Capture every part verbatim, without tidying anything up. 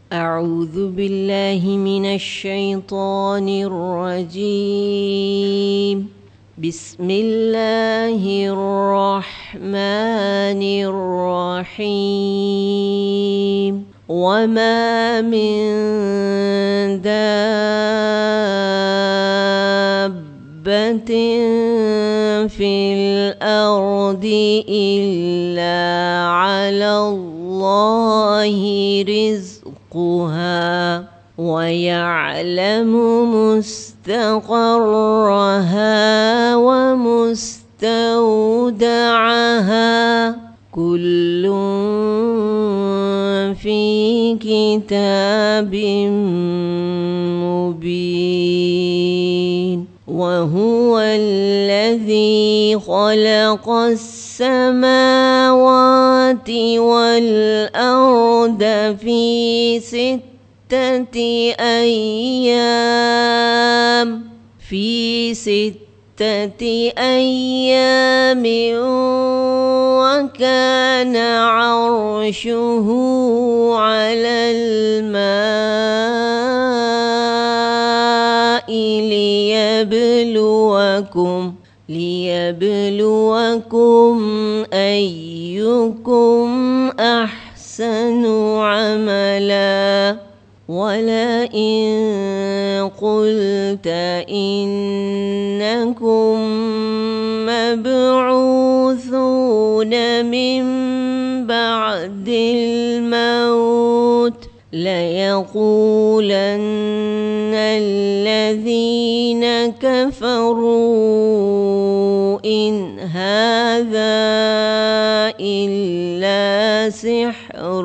أعوذ بالله من الشيطان الرجيم بسم الله الرحمن الرحيم وما من دابة في الأرض إلا على الله رزقها ويعلم مستقرها ومستودعها كل في كتاب مبين وهو الذي خلق السماوات والأرض في ستة أيام في ستة أيام وكان عرشه على الماء ليبلوكم ليبلوكم أيكم أحسن عملا ولئن قلت إنكم مبعوثون من بعد الموت ليقولن الذين كفروا إن هذا إلا سحر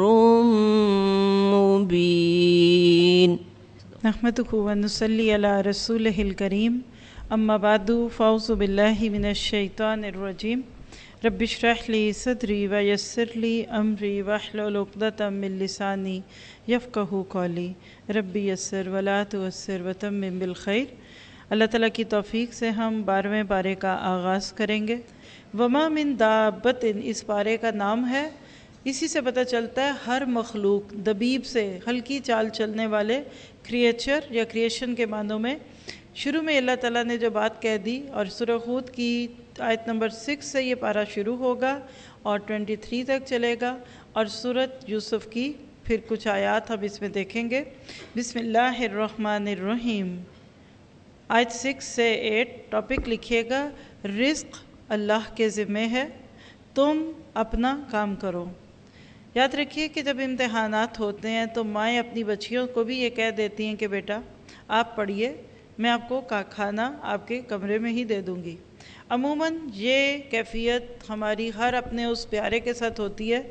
مبين نحمده ونصلي على رسوله الكريم اما بعد فاعوذ بالله من الشيطان الرجيم رب اشرح لي صدري ويسر لي امري واحلل عقدة من لساني يفقهوا قولي ربي يسر ولا تعسر وتمم بالخير۔ اللہ تعالیٰ کی توفیق سے ہم بارہویں پارے کا آغاز کریں گے۔ وما من دابت، اس پارے کا نام ہے، اسی سے پتہ چلتا ہے ہر مخلوق، دبیب سے ہلکی چال چلنے والے کریچر یا کریشن کے معنوں میں۔ شروع میں اللہ تعالیٰ نے جو بات کہہ دی، اور سورہ ہود کی آیت نمبر سکس سے یہ پارہ شروع ہوگا اور ٹوینٹی تھری تک چلے گا، اور سورۃ یوسف کی پھر کچھ آیات ہم اس میں دیکھیں گے۔ بسم اللہ الرحمن الرحیم، آیت سکس سے ایٹ، ٹاپک لکھیے گا رزق اللہ کے ذمے ہے، تم اپنا کام کرو۔ یاد رکھیے کہ جب امتحانات ہوتے ہیں تو مائیں اپنی بچیوں کو بھی یہ کہہ دیتی ہیں کہ بیٹا آپ پڑھیے، میں آپ کو کھانا آپ کے کمرے میں ہی دے دوں گی۔ عموماً یہ کیفیت ہماری ہر اپنے اس پیارے کے ساتھ ہوتی ہے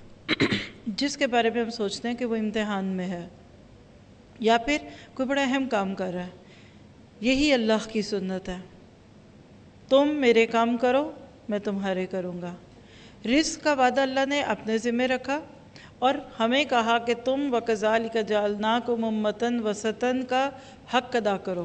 جس کے بارے میں ہم سوچتے ہیں کہ وہ امتحان میں ہے یا پھر کوئی بڑا اہم کام کر رہا ہے۔ یہی اللہ کی سنت ہے، تم میرے کام کرو میں تمہارے کروں گا۔ رزق کا وعدہ اللہ نے اپنے ذمہ رکھا اور ہمیں کہا کہ تم وَكَذَلِكَ جَعَلْنَاكُمْ أُمَّةً وَسَطًا کا حق ادا کرو۔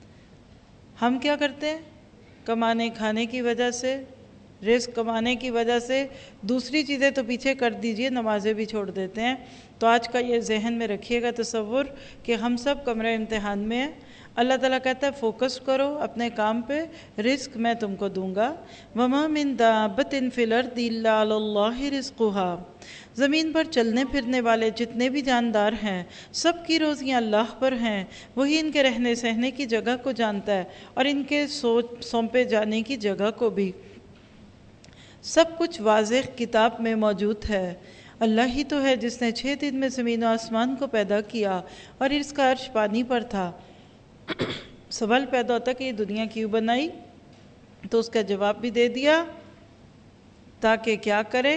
ہم کیا کرتے ہیں؟ کمانے کھانے کی وجہ سے، رزق کمانے کی وجہ سے دوسری چیزیں تو پیچھے کر دیجئے، نمازیں بھی چھوڑ دیتے ہیں۔ تو آج کا یہ ذہن میں رکھیے گا تصور کہ ہم سب کمرہ امتحان میں ہیں۔ اللہ تعالیٰ کہتا ہے فوکس کرو اپنے کام پہ، رزق میں تم کو دوں گا۔ وَمَا مِن دَابَّةٍ فِي الْأَرْضِ إِلَّا عَلَى اللَّهِ رِزْقُهَا، زمین پر چلنے پھرنے والے جتنے بھی جاندار ہیں سب کی روزیاں اللہ پر ہیں، وہی ان کے رہنے سہنے کی جگہ کو جانتا ہے اور ان کے سوچ سونپے جانے کی جگہ کو بھی۔ سب کچھ واضح کتاب میں موجود ہے۔ اللہ ہی تو ہے جس نے چھ دن میں زمین و آسمان کو پیدا کیا اور اس کا عرش پانی پر تھا۔ سوال پیدا ہوتا کہ یہ دنیا کیوں بنائی؟ تو اس کا جواب بھی دے دیا، تاکہ کیا کرے؟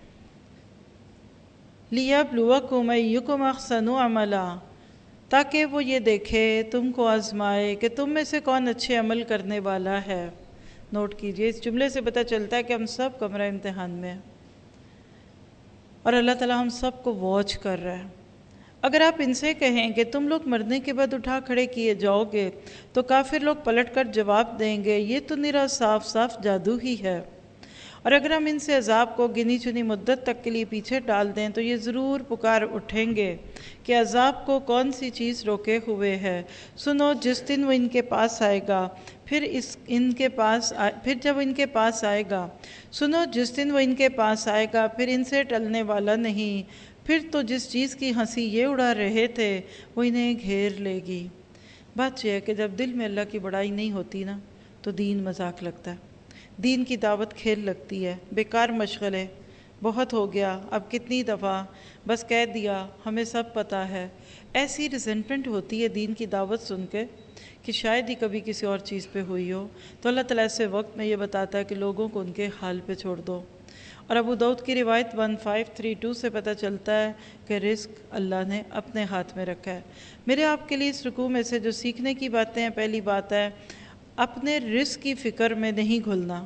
لِيَبْلُوَكُمْ أَيُّكُمْ أَحْسَنُ عَمَلًا، تاکہ وہ یہ دیکھے، تم کو آزمائے کہ تم میں سے کون اچھے عمل کرنے والا ہے۔ نوٹ کیجئے، اس جملے سے پتہ چلتا ہے کہ ہم سب کمرہ امتحان میں ہیں اور اللہ تعالیٰ ہم سب کو واچ کر رہا ہے۔ اگر آپ ان سے کہیں کہ تم لوگ مرنے کے بعد اٹھا کھڑے کیے جاؤ گے تو کافر لوگ پلٹ کر جواب دیں گے یہ تو نرا صاف صاف جادو ہی ہے، اور اگر ہم ان سے عذاب کو گنی چنی مدت تک کے لیے پیچھے ڈال دیں تو یہ ضرور پکار اٹھیں گے کہ عذاب کو کون سی چیز روکے ہوئے ہے۔ سنو جس دن وہ ان کے پاس آئے گا پھر اس ان کے پاس آئے پھر جب ان کے پاس آئے گا سنو جس دن وہ ان کے پاس آئے گا پھر ان سے ٹلنے والا نہیں، پھر تو جس چیز کی ہنسی یہ اڑا رہے تھے وہ انہیں گھیر لے گی۔ بات یہ ہے کہ جب دل میں اللہ کی بڑائی نہیں ہوتی نا تو دین مذاق لگتا ہے، دین کی دعوت کھیل لگتی ہے، بیکار مشغلے، بہت ہو گیا، اب کتنی دفعہ بس کہہ دیا، ہمیں سب پتہ ہے۔ ایسی ریزنٹمنٹ ہوتی ہے دین کی دعوت سن کے کہ شاید ہی کبھی کسی اور چیز پہ ہوئی ہو، تو اللہ تعالیٰ ایسے وقت میں یہ بتاتا ہے کہ لوگوں کو ان کے حال پہ چھوڑ دو۔ اور ابو داؤد کی روایت ون فائیو تھری ٹو سے پتہ چلتا ہے کہ رزق اللہ نے اپنے ہاتھ میں رکھا ہے۔ میرے آپ کے لیے اس رکوع میں سے جو سیکھنے کی باتیں ہیں، پہلی بات ہے اپنے رزق کی فکر میں نہیں گھلنا۔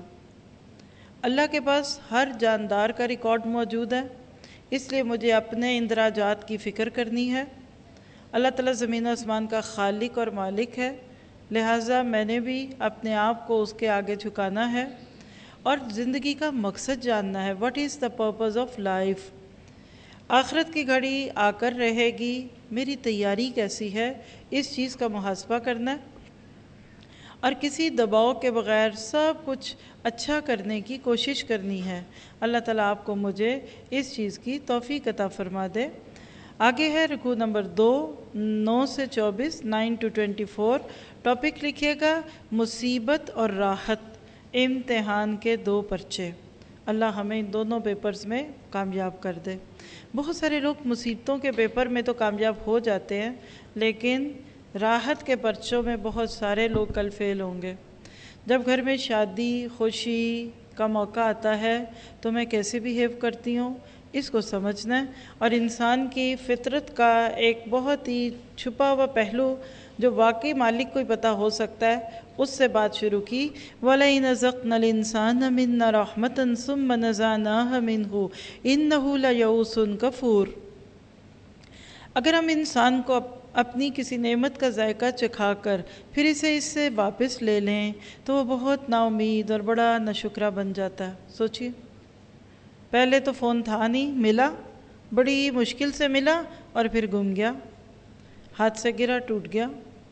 اللہ کے پاس ہر جاندار کا ریکارڈ موجود ہے، اس لیے مجھے اپنے اندراجات کی فکر کرنی ہے۔ اللہ تعالیٰ زمین و آسمان کا خالق اور مالک ہے، لہٰذا میں نے بھی اپنے آپ کو اس کے آگے جھکانا ہے اور زندگی کا مقصد جاننا ہے۔ What is the purpose of life? آخرت کی گھڑی آ کر رہے گی، میری تیاری کیسی ہے، اس چیز کا محاسبہ کرنا ہے اور کسی دباؤ کے بغیر سب کچھ اچھا کرنے کی کوشش کرنی ہے۔ اللہ تعالیٰ آپ کو مجھے اس چیز کی توفیق عطا فرما دے۔ آگے ہے رکوع نمبر دو، نو سے چوبیس، nine two twenty four. Topic لکھیے گا مصیبت اور راحت، امتحان کے دو پرچے۔ اللہ ہمیں ان دونوں پیپرز میں کامیاب کر دے۔ بہت سارے لوگ مصیبتوں کے پیپر میں تو کامیاب ہو جاتے ہیں، لیکن راحت کے پرچوں میں بہت سارے لوگ کل فیل ہوں گے۔ جب گھر میں شادی خوشی کا موقع آتا ہے تو میں کیسے بیہیو کرتی ہوں، اس کو سمجھنا ہے۔ اور انسان کی فطرت کا ایک بہت ہی چھپا ہوا پہلو جو واقعی مالک کو ہی پتہ ہو سکتا ہے، اس سے بات شروع کی۔ وَلَئِنْ أَذَقْنَا الْإِنسَانَ مِنَّا رَحْمَةً ثُمَّ نَزَعْنَاهَا مِنْهُ إِنَّهُ لَيَئُوسٌ کفور۔ اگر ہم انسان کو اپنی کسی نعمت کا ذائقہ چکھا کر پھر اسے اس سے واپس لے لیں تو وہ بہت نا امید اور بڑا ناشکرا بن جاتا ہے۔ سوچیے، پہلے تو فون تھا نہیں، ملا، بڑی مشکل سے ملا اور پھر گم گیا، ہاتھ سے گرا، ٹوٹ گیا۔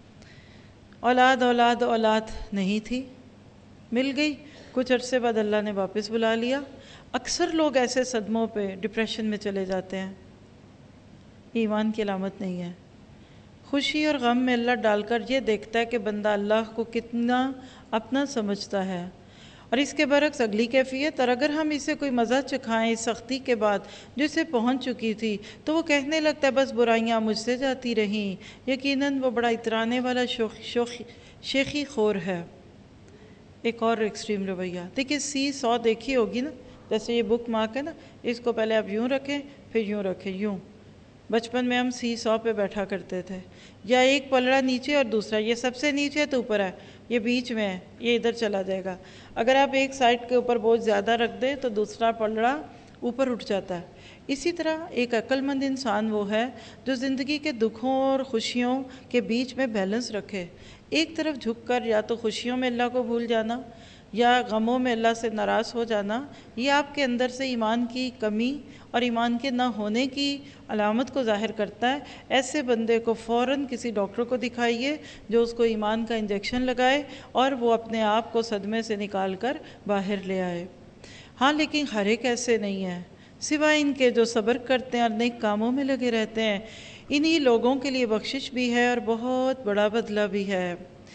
اولاد اولاد اولاد نہیں تھی، مل گئی، کچھ عرصے بعد اللہ نے واپس بلا لیا۔ اکثر لوگ ایسے صدموں پہ ڈپریشن میں چلے جاتے ہیں، ایمان کی علامت نہیں ہے۔ خوشی اور غم میں اللہ ڈال کر یہ دیکھتا ہے کہ بندہ اللہ کو کتنا اپنا سمجھتا ہے، اور اس کے برعکس اگلی کیفیت، اور اگر ہم اسے کوئی مزہ چکھائیں اس سختی کے بعد جو اسے پہنچ چکی تھی تو وہ کہنے لگتا ہے بس برائیاں مجھ سے جاتی رہیں۔ یقیناً وہ بڑا اترانے والا شوخ شوخ شیخی خور ہے۔ ایک اور ایکسٹریم رویہ دیکھیے، سی سو دیکھی ہوگی نا، جیسے یہ بک مارک ہے نا، اس کو پہلے آپ یوں رکھیں پھر یوں رکھیں، یوں۔ بچپن میں ہم سی سو پہ بیٹھا کرتے تھے، یا ایک پلڑا نیچے اور دوسرا، یہ سب سے نیچے ہے تو اوپر ہے، یہ بیچ میں ہے، یہ ادھر چلا جائے گا۔ اگر آپ ایک سائڈ کے اوپر بوجھ زیادہ رکھ دیں تو دوسرا پلڑا اوپر اٹھ جاتا ہے۔ اسی طرح ایک عقل مند انسان وہ ہے جو زندگی کے دکھوں اور خوشیوں کے بیچ میں بیلنس رکھے۔ ایک طرف جھک کر یا تو خوشیوں میں اللہ کو بھول جانا یا غموں میں اللہ سے ناراض ہو جانا، یہ آپ کے اندر سے ایمان کی کمی اور ایمان کے نہ ہونے کی علامت کو ظاہر کرتا ہے۔ ایسے بندے کو فوراً کسی ڈاکٹر کو دکھائیے جو اس کو ایمان کا انجیکشن لگائے اور وہ اپنے آپ کو صدمے سے نکال کر باہر لے آئے۔ ہاں لیکن ہر ایک ایسے نہیں ہے، سوائے ان کے جو صبر کرتے ہیں اور نیک کاموں میں لگے رہتے ہیں۔ انہی لوگوں کے لیے بخشش بھی ہے اور بہت بڑا بدلہ بھی ہے۔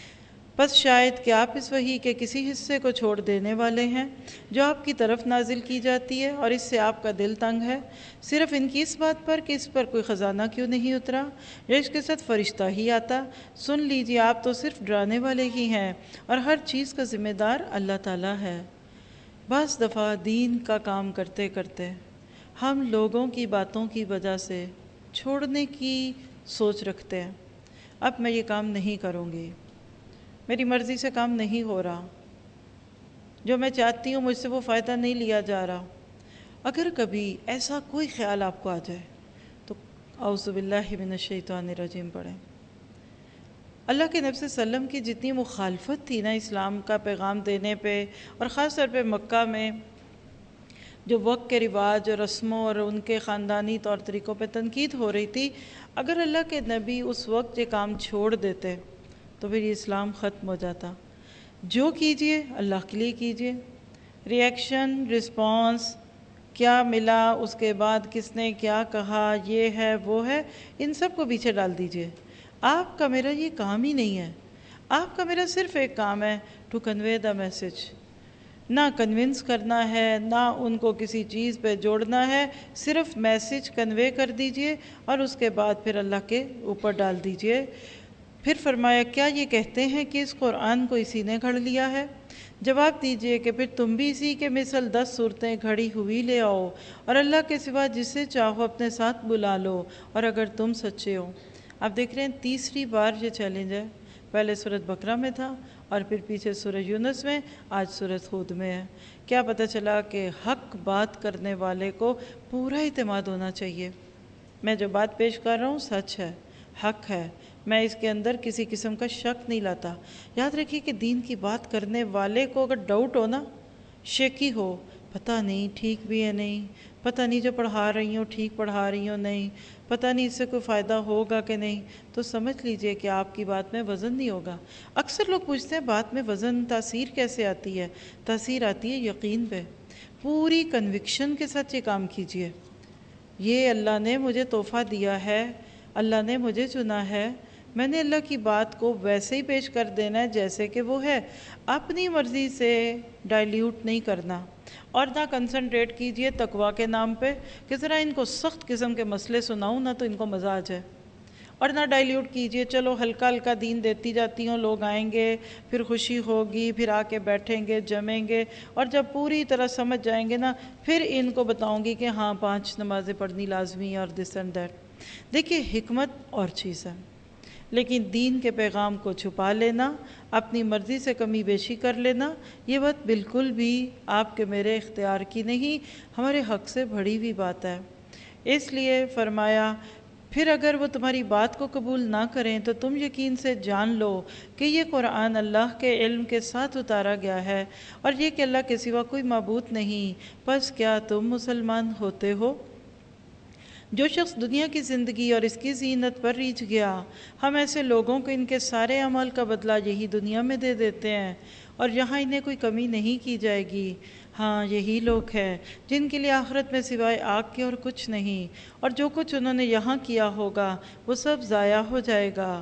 بس شاید کہ آپ اس وحی کے کسی حصے کو چھوڑ دینے والے ہیں جو آپ کی طرف نازل کی جاتی ہے، اور اس سے آپ کا دل تنگ ہے صرف ان کی اس بات پر کہ اس پر کوئی خزانہ کیوں نہیں اترا یا اس کے ساتھ فرشتہ ہی آتا۔ سن لیجیے، آپ تو صرف ڈرانے والے ہی ہیں اور ہر چیز کا ذمہ دار اللہ تعالیٰ ہے۔ بعض دفعہ دین کا کام کرتے کرتے ہم لوگوں کی باتوں کی وجہ سے چھوڑنے کی سوچ رکھتے ہیں۔ اب میں یہ کام نہیں کروں گی، میری مرضی سے کام نہیں ہو رہا، جو میں چاہتی ہوں مجھ سے وہ فائدہ نہیں لیا جا رہا۔ اگر کبھی ایسا کوئی خیال آپ کو آ جائے تو اعوذ باللہ من الشیطان الرجیم پڑھیں۔ اللہ کے نبی صلی اللہ علیہ وسلم کی جتنی مخالفت تھی نا اسلام کا پیغام دینے پہ، اور خاص طور پہ مکہ میں جو وقت کے رواج اور رسموں اور ان کے خاندانی طور طریقوں پہ تنقید ہو رہی تھی، اگر اللہ کے نبی اس وقت یہ کام چھوڑ دیتے تو پھر یہ اسلام ختم ہو جاتا۔ جو کیجئے اللہ کے لیے کیجئے، ری ایکشن، رسپانس، کیا ملا، اس کے بعد کس نے کیا کہا، یہ ہے وہ ہے، ان سب کو پیچھے ڈال دیجئے۔ آپ کا میرا یہ کام ہی نہیں ہے۔ آپ کا میرا صرف ایک کام ہے، ٹو کنوے دا میسج۔ نہ کنونس کرنا ہے، نہ ان کو کسی چیز پہ جوڑنا ہے، صرف میسج کنوے کر دیجئے اور اس کے بعد پھر اللہ کے اوپر ڈال دیجئے۔ پھر فرمایا کیا یہ کہتے ہیں کہ اس قرآن کو اسی نے گھڑ لیا ہے؟ جواب دیجئے کہ پھر تم بھی اسی کے مثل دس صورتیں گھڑی ہوئی لے آؤ اور اللہ کے سوا جسے چاہو اپنے ساتھ بلا لو، اور اگر تم سچے ہو۔ آپ دیکھ رہے ہیں تیسری بار یہ چیلنج ہے، پہلے سورۃ بقرہ میں تھا اور پھر پیچھے سورہ یونس میں، آج سورۃ ہود میں ہے۔ کیا پتہ چلا کہ حق بات کرنے والے کو پورا اعتماد ہونا چاہیے۔ میں جو بات پیش کر رہا ہوں سچ ہے، حق ہے، میں اس کے اندر کسی قسم کا شک نہیں لاتا۔ یاد رکھیے کہ دین کی بات کرنے والے کو اگر ڈاؤٹ ہو نا، شیکی ہو، پتہ نہیں ٹھیک بھی ہے نہیں، پتہ نہیں جو پڑھا رہی ہوں ٹھیک پڑھا رہی ہوں نہیں، پتہ نہیں اس سے کوئی فائدہ ہوگا کہ نہیں، تو سمجھ لیجئے کہ آپ کی بات میں وزن نہیں ہوگا۔ اکثر لوگ پوچھتے ہیں بات میں وزن، تاثیر کیسے آتی ہے؟ تاثیر آتی ہے یقین پہ۔ پوری کنوکشن کے ساتھ یہ کام کیجئے۔ یہ اللہ نے مجھے تحفہ دیا ہے، اللہ نے مجھے چنا ہے، میں نے اللہ کی بات کو ویسے ہی پیش کر دینا ہے جیسے کہ وہ ہے، اپنی مرضی سے ڈائلیوٹ نہیں کرنا۔ اور نہ کنسنٹریٹ کیجئے تقویٰ کے نام پہ کہ ذرا ان کو سخت قسم کے مسئلے سناؤں نہ تو ان کو مزہ آ جائے، اور نہ ڈائلیوٹ کیجئے چلو ہلکا ہلکا دین دیتی جاتی ہوں، لوگ آئیں گے، پھر خوشی ہوگی، پھر آ کے بیٹھیں گے، جمیں گے، اور جب پوری طرح سمجھ جائیں گے نا پھر ان کو بتاؤں گی کہ ہاں پانچ نمازیں پڑھنی لازمی اور دس اینڈ دیٹ۔ دیکھیے حکمت اور چیز ہے، لیکن دین کے پیغام کو چھپا لینا، اپنی مرضی سے کمی بیشی کر لینا، یہ بات بالکل بھی آپ کے میرے اختیار کی نہیں، ہمارے حق سے بڑھی ہوئی بات ہے۔ اس لیے فرمایا پھر اگر وہ تمہاری بات کو قبول نہ کریں تو تم یقین سے جان لو کہ یہ قرآن اللہ کے علم کے ساتھ اتارا گیا ہے، اور یہ کہ اللہ کے سوا کوئی معبود نہیں، پس کیا تم مسلمان ہوتے ہو؟ جو شخص دنیا کی زندگی اور اس کی زینت پر ریجھ گیا، ہم ایسے لوگوں کو ان کے سارے اعمال کا بدلہ یہی دنیا میں دے دیتے ہیں اور یہاں انہیں کوئی کمی نہیں کی جائے گی۔ ہاں یہی لوگ ہیں جن کے لیے آخرت میں سوائے آگ کے اور کچھ نہیں، اور جو کچھ انہوں نے یہاں کیا ہوگا وہ سب ضائع ہو جائے گا،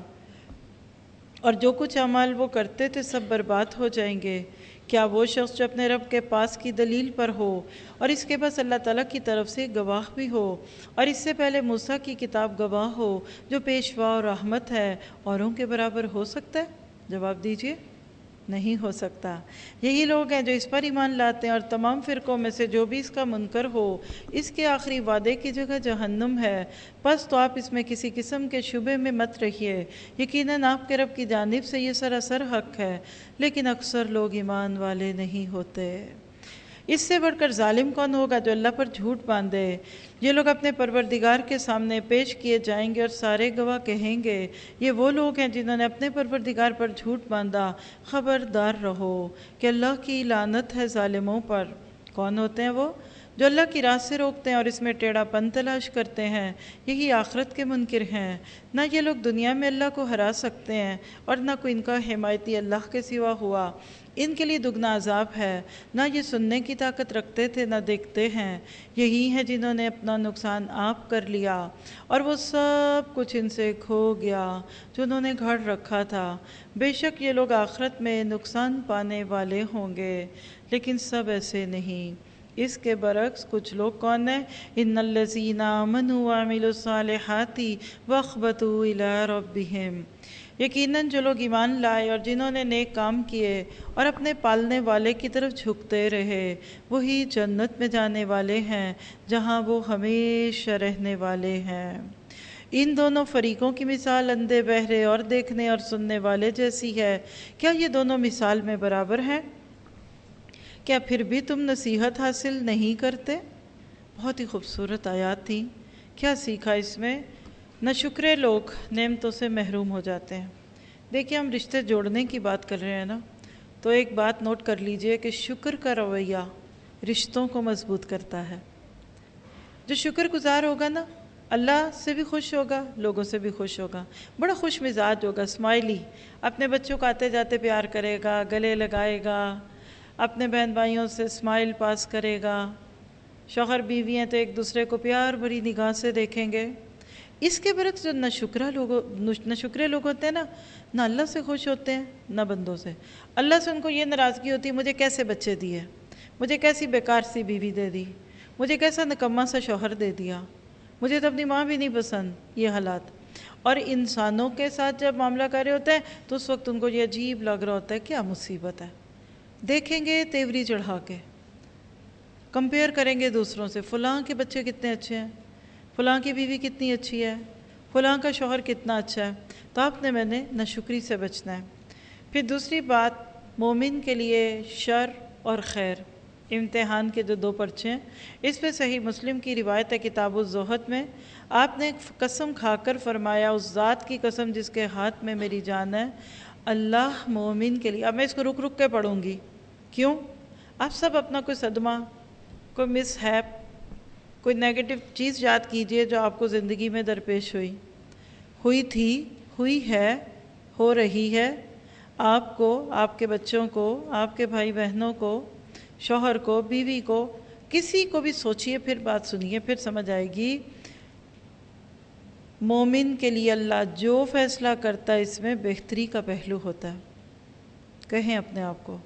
اور جو کچھ اعمال وہ کرتے تھے سب برباد ہو جائیں گے۔ کیا وہ شخص جو اپنے رب کے پاس کی دلیل پر ہو اور اس کے پاس اللہ تعالیٰ کی طرف سے گواہ بھی ہو، اور اس سے پہلے موسیٰ کی کتاب گواہ ہو جو پیشوا اور رحمت ہے، اوروں کے برابر ہو سکتا ہے؟ جواب دیجئے نہیں ہو سکتا۔ یہی لوگ ہیں جو اس پر ایمان لاتے ہیں، اور تمام فرقوں میں سے جو بھی اس کا منکر ہو اس کے آخری وعدے کی جگہ جہنم ہے، پس تو آپ اس میں کسی قسم کے شبے میں مت رہیے، یقیناً آپ کے رب کی جانب سے یہ سراسر حق ہے، لیکن اکثر لوگ ایمان والے نہیں ہوتے۔ اس سے بڑھ کر ظالم کون ہوگا جو اللہ پر جھوٹ باندھے؟ یہ لوگ اپنے پروردگار کے سامنے پیش کیے جائیں گے اور سارے گواہ کہیں گے یہ وہ لوگ ہیں جنہوں نے اپنے پروردگار پر جھوٹ باندھا۔ خبردار رہو کہ اللہ کی لعنت ہے ظالموں پر۔ کون ہوتے ہیں وہ؟ جو اللہ کی راہ سے روکتے ہیں اور اس میں ٹیڑھا پن تلاش کرتے ہیں، یہی آخرت کے منکر ہیں۔ نہ یہ لوگ دنیا میں اللہ کو ہرا سکتے ہیں اور نہ کوئی ان کا حمایتی اللہ کے سوا ہوا، ان کے لیے دگنا عذاب ہے۔ نہ یہ سننے کی طاقت رکھتے تھے نہ دیکھتے ہیں، یہی ہیں جنہوں نے اپنا نقصان آپ کر لیا اور وہ سب کچھ ان سے کھو گیا جو انہوں نے گھڑ رکھا تھا۔ بے شک یہ لوگ آخرت میں نقصان پانے والے ہوں گے، لیکن سب ایسے نہیں۔ اس کے برعکس کچھ لوگ کون ہیں؟ ان الذین آمنوا وعملوا الصالحات واخبتوا الی ربہم، یقیناً جو لوگ ایمان لائے اور جنہوں نے نیک کام کیے اور اپنے پالنے والے کی طرف جھکتے رہے، وہی جنت میں جانے والے ہیں جہاں وہ ہمیشہ رہنے والے ہیں۔ ان دونوں فریقوں کی مثال اندھے بہرے اور دیکھنے اور سننے والے جیسی ہے۔ کیا یہ دونوں مثال میں برابر ہیں؟ کیا پھر بھی تم نصیحت حاصل نہیں کرتے؟ بہت ہی خوبصورت آیات تھیں۔ کیا سیکھا اس میں؟ ناشکرے لوگ نعمتوں سے محروم ہو جاتے ہیں۔ دیکھیے ہم رشتے جوڑنے کی بات کر رہے ہیں نا، تو ایک بات نوٹ کر لیجئے کہ شکر کا رویہ رشتوں کو مضبوط کرتا ہے۔ جو شکر گزار ہوگا نا، اللہ سے بھی خوش ہوگا، لوگوں سے بھی خوش ہوگا، بڑا خوش مزاج ہوگا، اسمائلی، اپنے بچوں کو آتے جاتے پیار کرے گا، گلے لگائے گا، اپنے بہن بھائیوں سے اسمائل پاس کرے گا، شوہر بیوی ہیں تو ایک دوسرے کو پیار بھری نگاہ سے دیکھیں گے۔ اس کے برعکس جو ناشکرا لوگ ناشکرے لوگ ہوتے ہیں نا، نہ اللہ سے خوش ہوتے ہیں نہ بندوں سے۔ اللہ سے ان کو یہ ناراضگی ہوتی ہے، مجھے کیسے بچے دیے، مجھے کیسی بیکار سی بیوی دے دی، مجھے کیسا نکما سا شوہر دے دیا، مجھے تو اپنی ماں بھی نہیں پسند، یہ حالات۔ اور انسانوں کے ساتھ جب معاملہ کر رہے ہوتے ہیں تو اس وقت ان کو یہ عجیب لگ رہا ہوتا ہے، کیا مصیبت ہے۔ دیکھیں گے تیوری چڑھا کے، کمپیئر کریں گے دوسروں سے، فلاں کے بچے کتنے اچھے ہیں، فلاں کی بیوی کتنی اچھی ہے، فلاں کا شوہر کتنا اچھا ہے۔ تو آپ نے میں نے ناشکری سے بچنا ہے۔ پھر دوسری بات، مومن کے لیے شر اور خیر امتحان کے جو دو پرچے ہیں، اس پہ صحیح مسلم کی روایت ہے کتاب الزہد میں، آپ نے قسم کھا کر فرمایا، اس ذات کی قسم جس کے ہاتھ میں میری جان ہے، اللہ مومن کے لیے، اب میں اس کو رک رک کے پڑھوں گی، کیوں؟ آپ سب اپنا کوئی صدمہ، کوئی مس ہیپ، کوئی نیگیٹو چیز یاد کیجئے جو آپ کو زندگی میں درپیش ہوئی ہوئی تھی، ہوئی ہے، ہو رہی ہے، آپ کو، آپ کے بچوں کو، آپ کے بھائی بہنوں کو، شوہر کو، بیوی کو، کسی کو بھی سوچئے، پھر بات سنیے، پھر سمجھ آئے گی۔ مومن کے لیے اللہ جو فیصلہ کرتا ہے اس میں بہتری کا پہلو ہوتا ہے۔ کہیں اپنے آپ کو،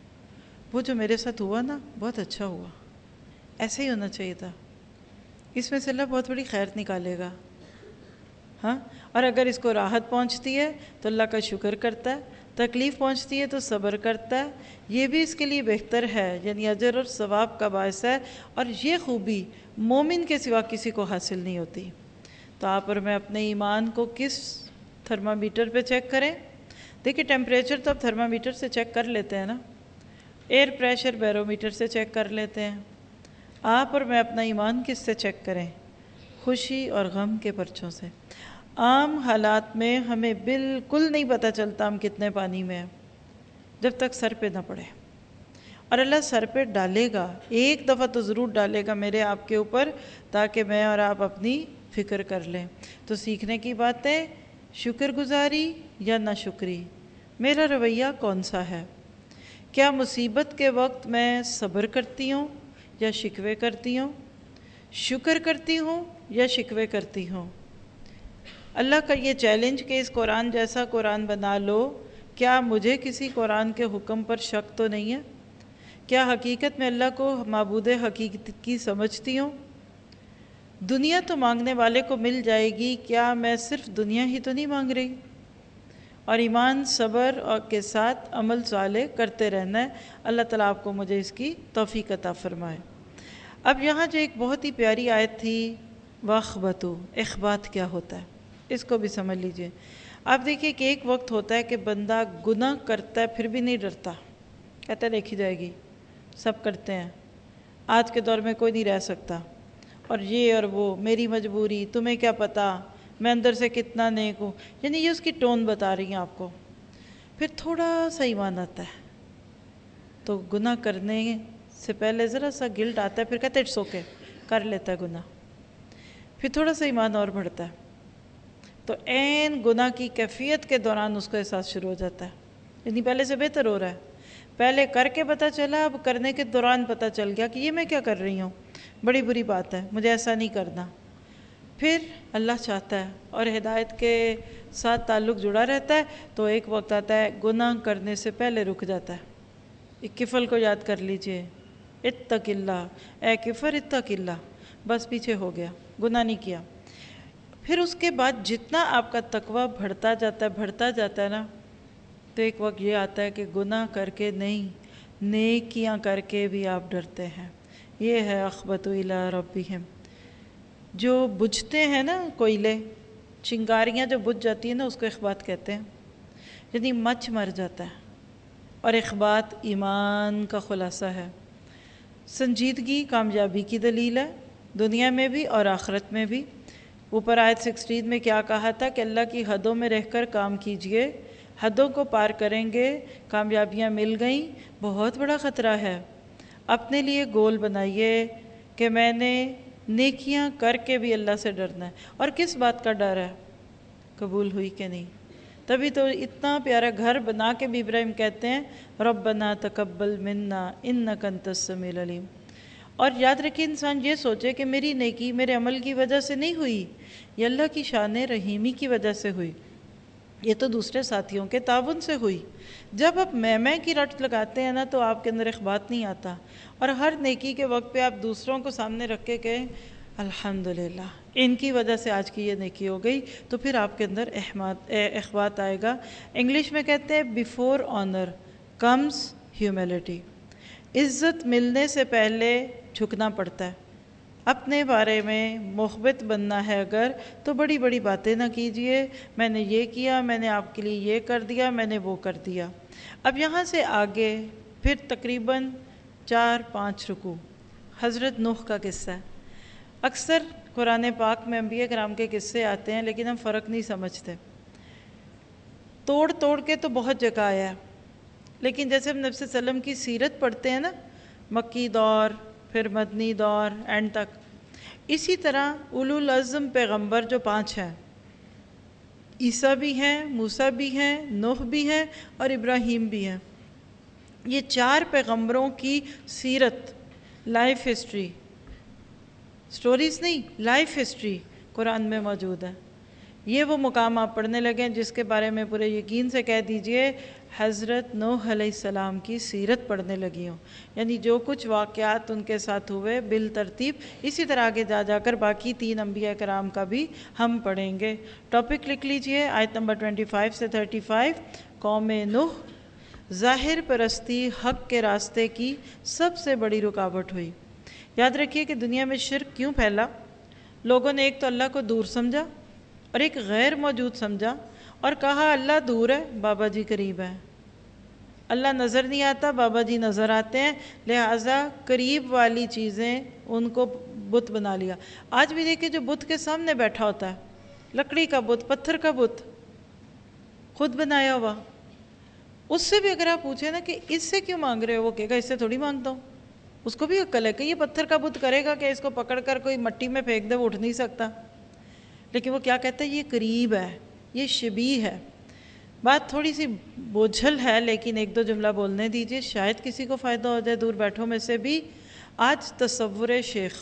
وہ جو میرے ساتھ ہوا نا بہت اچھا ہوا، ایسے ہی ہونا چاہیے تھا، اس میں سے اللہ بہت بڑی خیر نکالے گا۔ ہاں، اور اگر اس کو راحت پہنچتی ہے تو اللہ کا شکر کرتا ہے، تکلیف پہنچتی ہے تو صبر کرتا ہے، یہ بھی اس کے لیے بہتر ہے، یعنی اجر اور ثواب کا باعث ہے، اور یہ خوبی مومن کے سوا کسی کو حاصل نہیں ہوتی۔ تو آپ اور میں اپنے ایمان کو کس تھرمامیٹر پہ چیک کریں؟ دیکھیں ٹیمپریچر تو اب تھرمامیٹر سے چیک کر لیتے ہیں نا، ایئر پریشر بیرومیٹر سے چیک کر لیتے ہیں۔ آپ اور میں اپنا ایمان کس سے چیک کریں؟ خوشی اور غم کے پرچوں سے۔ عام حالات میں ہمیں بالکل نہیں پتہ چلتا ہم کتنے پانی میں ہیں جب تک سر پہ نہ پڑے، اور اللہ سر پہ ڈالے گا، ایک دفعہ تو ضرور ڈالے گا میرے آپ کے اوپر، تاکہ میں اور آپ اپنی فکر کر لیں۔ تو سیکھنے کی بات ہے، شکر گزاری یا ناشکری، میرا رویہ کون سا ہے؟ کیا مصیبت کے وقت میں صبر کرتی ہوں یا شکوے کرتی ہوں؟ شکر کرتی ہوں یا شکوے کرتی ہوں؟ اللہ کا یہ چیلنج کہ اس قرآن جیسا قرآن بنا لو، کیا مجھے کسی قرآن کے حکم پر شک تو نہیں ہے؟ کیا حقیقت میں اللہ کو معبود حقیقت کی سمجھتی ہوں؟ دنیا تو مانگنے والے کو مل جائے گی، کیا میں صرف دنیا ہی تو نہیں مانگ رہی؟ اور ایمان، صبر اور کے ساتھ عمل صالح کرتے رہنا ہے۔ اللہ تعالیٰ آپ کو مجھے اس کی توفیق عطا فرمائے۔ اب یہاں جو ایک بہت ہی پیاری آیت تھی، واخبتو، اخبات کیا ہوتا ہے اس کو بھی سمجھ لیجئے۔ آپ دیکھیے کہ ایک وقت ہوتا ہے کہ بندہ گناہ کرتا ہے پھر بھی نہیں ڈرتا، کہتا ہے دیکھی جائے گی، سب کرتے ہیں، آج کے دور میں کوئی نہیں رہ سکتا، اور یہ اور وہ، میری مجبوری، تمہیں کیا پتہ میں اندر سے کتنا نیک ہوں، یعنی یہ اس کی ٹون بتا رہی ہیں آپ کو۔ پھر تھوڑا سا ایمان آتا ہے تو گناہ کرنے سے پہلے ذرا سا گلٹ آتا ہے، پھر کہتے اٹس اوکے، کر لیتا ہے گناہ، پھر تھوڑا سا ایمان اور بڑھتا ہے، تو عین گناہ کی کیفیت کے دوران اس کو احساس شروع ہو جاتا ہے، یعنی پہلے سے بہتر ہو رہا ہے، پہلے کر کے پتہ چلا، اب کرنے کے دوران پتہ چل گیا کہ یہ میں کیا کر رہی ہوں، بڑی بری بات ہے، مجھے ایسا نہیں کرنا۔ پھر اللہ چاہتا ہے اور ہدایت کے ساتھ تعلق جڑا رہتا ہے، تو ایک وقت آتا ہے گناہ کرنے سے پہلے رک جاتا ہے۔ ایک کفل کو یاد کر لیجئے، اتق اللہ، اے کفر اتق اللہ، بس پیچھے ہو گیا، گناہ نہیں کیا۔ پھر اس کے بعد جتنا آپ کا تقویٰ بڑھتا جاتا ہے بڑھتا جاتا ہے نا، تو ایک وقت یہ آتا ہے کہ گناہ کر کے نہیں، نیکیاں کر کے بھی آپ ڈرتے ہیں۔ یہ ہے اخبتوا الی ربہم۔ جو بجھتے ہیں نا کوئلے، چنگاریاں جو بجھ جاتی ہیں نا، اس کو اخبات کہتے ہیں، یعنی مچ مر جاتا ہے، اور اخبات ایمان کا خلاصہ ہے۔ سنجیدگی کامیابی کی دلیل ہے، دنیا میں بھی اور آخرت میں بھی۔ اوپر آیت سکسٹین میں کیا کہا تھا کہ اللہ کی حدوں میں رہ کر کام کیجئے، حدوں کو پار کریں گے، کامیابیاں مل گئیں، بہت بڑا خطرہ ہے۔ اپنے لیے گول بنائیے کہ میں نے نیکیاں کر کے بھی اللہ سے ڈرنا ہے. اور کس بات کا ڈر ہے؟ قبول ہوئی کہ نہیں. تبھی تو اتنا پیارا گھر بنا کے بھی ابراہیم کہتے ہیں ربنا تقبل منا انک انت السمیع العلیم. اور یاد رکھیے انسان یہ سوچے کہ میری نیکی میرے عمل کی وجہ سے نہیں ہوئی، یہ اللہ کی شان رحیمی کی وجہ سے ہوئی، یہ تو دوسرے ساتھیوں کے تعاون سے ہوئی. جب آپ میں میں کی رٹ لگاتے ہیں نا تو آپ کے اندر اخبات نہیں آتا، اور ہر نیکی کے وقت پہ آپ دوسروں کو سامنے رکھ کے کہیں الحمدللہ ان کی وجہ سے آج کی یہ نیکی ہو گئی، تو پھر آپ کے اندر اخبات آئے گا. انگلش میں کہتے ہیں بیفور آنر کمز ہیوملٹی. عزت ملنے سے پہلے جھکنا پڑتا ہے. اپنے بارے میں مثبت بننا ہے اگر تو بڑی بڑی باتیں نہ کیجئے، میں نے یہ کیا، میں نے آپ کے لیے یہ کر دیا، میں نے وہ کر دیا. اب یہاں سے آگے پھر تقریباً چار پانچ رکوع حضرت نوح کا قصہ ہے. اکثر قرآن پاک میں انبیاء کرام کے قصے آتے ہیں لیکن ہم فرق نہیں سمجھتے. توڑ توڑ کے تو بہت جگہ آیا ہے، لیکن جیسے ہم نبی صلی اللہ علیہ وسلم کی سیرت پڑھتے ہیں نا، مکی دور پھر مدنی دور اینڈ تک، اسی طرح اولو العزم پیغمبر جو پانچ ہیں، عیسیٰ بھی ہیں، موسیٰ بھی ہیں، نوح بھی ہیں اور ابراہیم بھی ہیں، یہ چار پیغمبروں کی سیرت، لائف ہسٹری، سٹوریز نہیں، لائف ہسٹری قرآن میں موجود ہے. یہ وہ مقام آپ پڑھنے لگیں جس کے بارے میں پورے یقین سے کہہ دیجئے حضرت نوح علیہ السلام کی سیرت پڑھنے لگی ہوں، یعنی جو کچھ واقعات ان کے ساتھ ہوئے بالترتیب. اسی طرح آگے جا جا کر باقی تین انبیاء کرام کا بھی ہم پڑھیں گے. ٹاپک لکھ لیجئے آیت نمبر پچیس سے پینتیس. قوم نوح ظاہر پرستی حق کے راستے کی سب سے بڑی رکاوٹ ہوئی. یاد رکھیے کہ دنیا میں شرک کیوں پھیلا؟ لوگوں نے ایک تو اللہ کو دور سمجھا اور ایک غیر موجود سمجھا اور کہا اللہ دور ہے، بابا جی قریب ہے. اللہ نظر نہیں آتا، بابا جی نظر آتے ہیں، لہٰذا قریب والی چیزیں ان کو بت بنا لیا. آج بھی دیکھیں جو بت کے سامنے بیٹھا ہوتا ہے، لکڑی کا بت، پتھر کا بت، خود بنایا ہوا، اس سے بھی اگر آپ پوچھیں نا کہ اس سے کیوں مانگ رہے ہو، وہ کہے گا اس سے تھوڑی مانگتا ہوں. اس کو بھی عقل ہے کہ یہ پتھر کا بت کرے گا کہ اس کو پکڑ کر کوئی مٹی میں پھینک دے، وہ اٹھ نہیں سکتا، لیکن وہ کیا کہتا ہے یہ قریب ہے، یہ شبیہ ہے. بات تھوڑی سی بوجھل ہے لیکن ایک دو جملہ بولنے دیجئے، شاید کسی کو فائدہ ہو جائے دور بیٹھوں میں سے بھی. آج تصور شیخ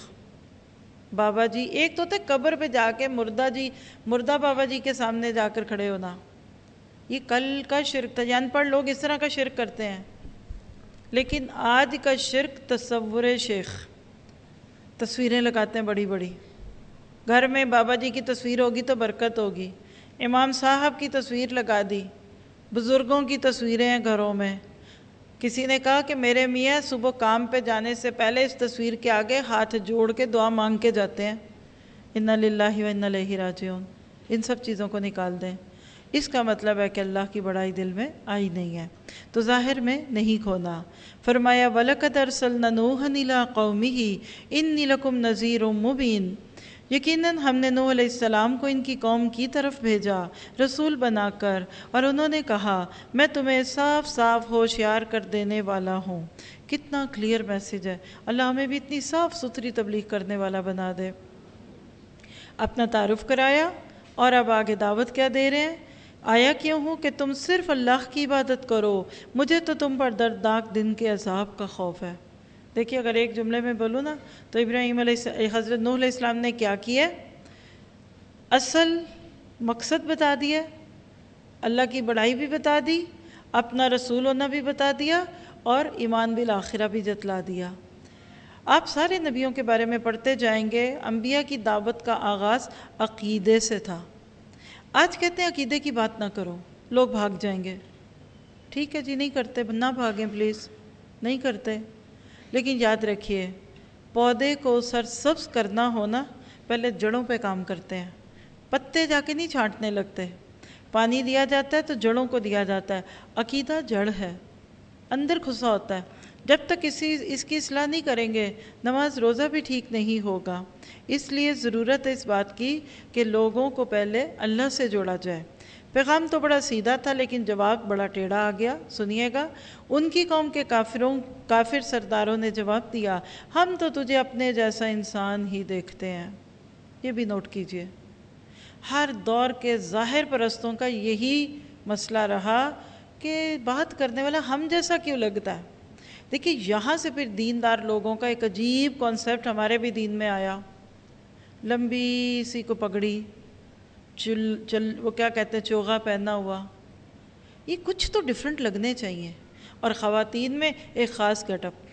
بابا جی، ایک تو ہوتا ہے قبر پہ جا کے مردہ جی مردہ بابا جی کے سامنے جا کر کھڑے ہونا، یہ کل کا شرک تھا. ان پڑھ لوگ اس طرح کا شرک کرتے ہیں، لیکن آج کا شرک تصور شیخ، تصویریں لگاتے ہیں بڑی بڑی. گھر میں بابا جی کی تصویر ہوگی تو برکت ہوگی، امام صاحب کی تصویر لگا دی، بزرگوں کی تصویریں ہیں گھروں میں. کسی نے کہا کہ میرے میاں صبح کام پہ جانے سے پہلے اس تصویر کے آگے ہاتھ جوڑ کے دعا مانگ کے جاتے ہیں، انا للہ و انا الیہ راجعون. ان سب چیزوں کو نکال دیں. اس کا مطلب ہے کہ اللہ کی بڑائی دل میں آئی نہیں ہے، تو ظاہر میں نہیں کھونا. فرمایا وَلَقَدْ أَرْسَلْنَا نُوحًا إِلَىٰ قَوْمِهِ إِنِّي لَكُمْ نَذِيرٌ مُّبِينٌ. یقیناً ہم نے نوح علیہ السلام کو ان کی قوم کی طرف بھیجا رسول بنا کر، اور انہوں نے کہا میں تمہیں صاف صاف ہوشیار کر دینے والا ہوں. کتنا کلیئر میسیج ہے. اللہ ہمیں بھی اتنی صاف ستھری تبلیغ کرنے والا بنا دے. اپنا تعارف کرایا اور اب آگے دعوت کیا دے رہے ہیں. آیا کیوں ہوں کہ تم صرف اللہ کی عبادت کرو، مجھے تو تم پر دردناک دن کے عذاب کا خوف ہے. دیکھیے اگر ایک جملے میں بولوں نا تو ابراہیم علیہ حضرت نوح علیہ السلام نے کیا کیا؟ اصل مقصد بتا دیا، اللہ کی بڑائی بھی بتا دی، اپنا رسول ہونا بھی بتا دیا، اور ایمان بالآخرہ بھی جتلا دیا. آپ سارے نبیوں کے بارے میں پڑھتے جائیں گے، انبیاء کی دعوت کا آغاز عقیدے سے تھا. آج کہتے ہیں عقیدے کی بات نہ کرو، لوگ بھاگ جائیں گے. ٹھیک ہے جی، نہیں کرتے، نہ بھاگیں پلیز، نہیں کرتے. لیکن یاد رکھیے پودے کو سرسبز کرنا ہونا پہلے جڑوں پہ کام کرتے ہیں، پتے جا کے نہیں چھانٹنے لگتے. پانی دیا جاتا ہے تو جڑوں کو دیا جاتا ہے. عقیدہ جڑ ہے، اندر گھسا ہوتا ہے. جب تک اسی اس کی اصلاح نہیں کریں گے نماز روزہ بھی ٹھیک نہیں ہوگا. اس لیے ضرورت ہے اس بات کی کہ لوگوں کو پہلے اللہ سے جوڑا جائے، پیغام تو بڑا سیدھا تھا لیکن جواب بڑا ٹیڑھا آ گیا. سنیے گا. ان کی قوم کے کافروں کافر سرداروں نے جواب دیا ہم تو تجھے اپنے جیسا انسان ہی دیکھتے ہیں. یہ بھی نوٹ کیجئے ہر دور کے ظاہر پرستوں کا یہی مسئلہ رہا کہ بات کرنے والا ہم جیسا کیوں لگتا ہے. دیکھیے یہاں سے پھر دیندار لوگوں کا ایک عجیب کانسیپٹ ہمارے بھی دین میں آیا. لمبی سی کو پگڑی, چل چل وہ کیا کہتے ہیں چوغا پہنا ہوا, یہ کچھ تو ڈیفرنٹ لگنے چاہیے. اور خواتین میں ایک خاص گیٹ اپ,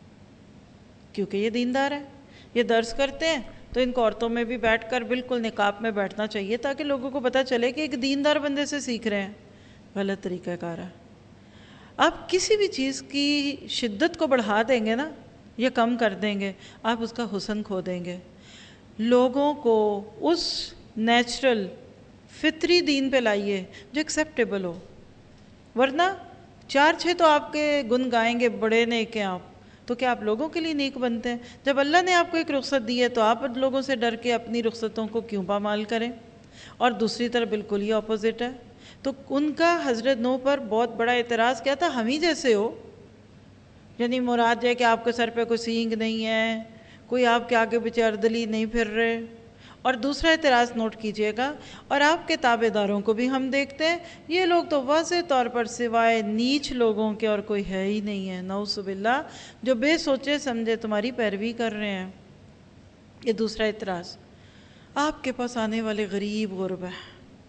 کیونکہ یہ دیندار ہے, یہ درس کرتے ہیں تو ان کو عورتوں میں بھی بیٹھ کر بالکل نقاب میں بیٹھنا چاہیے تاکہ لوگوں کو پتہ چلے کہ ایک دیندار بندے سے سیکھ رہے ہیں. غلط طریقہ کار ہے. آپ کسی بھی چیز کی شدت کو بڑھا دیں گے نا یا کم کر دیں گے آپ اس کا حسن کھو دیں گے. لوگوں کو اس نیچرل فطری دین پہ لائیے جو ایکسیپٹیبل ہو, ورنہ چار چھ تو آپ کے گن گائیں گے بڑے نیک ہیں آپ, تو کیا آپ لوگوں کے لیے نیک بنتے ہیں؟ جب اللہ نے آپ کو ایک رخصت دی ہے تو آپ لوگوں سے ڈر کے اپنی رخصتوں کو کیوں پامال کریں؟ اور دوسری طرف بالکل ہی اپوزٹ ہے. تو ان کا حضرت نوح پر بہت بڑا اعتراض کیا تھا, ہم ہی جیسے ہو, یعنی مراد ہے کہ آپ کے سر پہ کوئی سینگ نہیں ہے, کوئی آپ کے آگے پیچھے اردلی نہیں پھر رہے. اور دوسرا اعتراض نوٹ کیجئے گا, اور آپ کے تابع داروں کو بھی ہم دیکھتے ہیں یہ لوگ تو واضح طور پر سوائے نیچ لوگوں کے اور کوئی ہے ہی نہیں ہے, نعوذ باللہ, جو بے سوچے سمجھے تمہاری پیروی کر رہے ہیں. یہ دوسرا اعتراض. آپ کے پاس آنے والے غریب غرب ہیں,